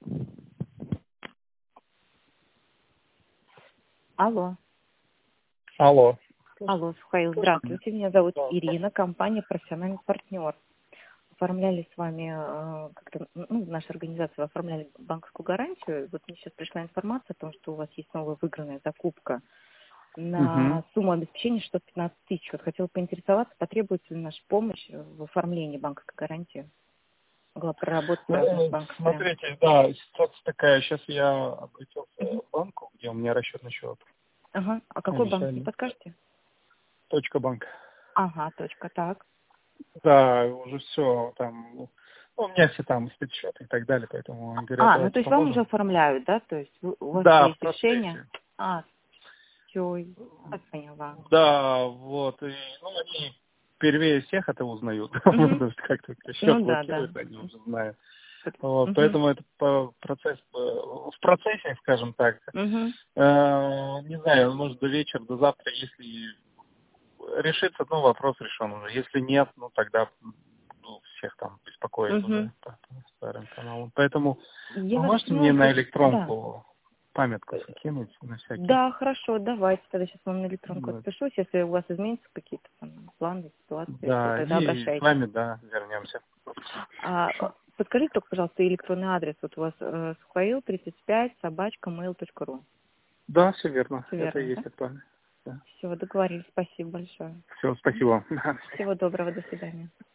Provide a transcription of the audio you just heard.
Алло. Алло. Алло, Сухаил, здравствуйте. Меня зовут Ирина, компания «Профессиональный партнер». Оформляли с вами, в нашей организации вы оформляли банковскую гарантию. Вот мне сейчас пришла информация о том, что у вас есть новая выигранная закупка на сумму обеспечения 615 тысяч. Вот хотела поинтересоваться, потребуется ли наша помощь в оформлении банковской гарантии? Могла проработать с банком. Смотрите, да, ситуация такая. Сейчас я обратился в банку, где у меня расчетный счет. Ага. А какой банк, не подскажете? Точка банк. Ага, точка, так. Да, уже все там. У меня все там спецсчеты и так далее, поэтому они говорят, Ну то есть вам уже оформляют, да? То есть у вас да, есть в процессе. решение? Все, я поняла. Да, вот. И, они первее всех это узнают. Потому что как только счет блокируют, они уже знают. Вот, поэтому это процесс в процессе, скажем так. Не знаю, может до вечера, до завтра, если решится, вопрос решен уже. Если нет, тогда всех там беспокоит уже по старым каналам. Поэтому вы можете мне на электронку памятку закинуть на всякий? Да, хорошо, давайте. Тогда сейчас вам на электронку отпишусь. Если у вас изменятся какие-то планы, ситуации, да, тогда и обращайтесь. с вами, вернемся. Подскажите только, пожалуйста, электронный адрес. Вот у вас suhail35@mail.ru. Да, все верно. Все это верно, и есть да? актуально. Да. Все, договорились. Спасибо большое. Все, спасибо. Всего доброго, до свидания.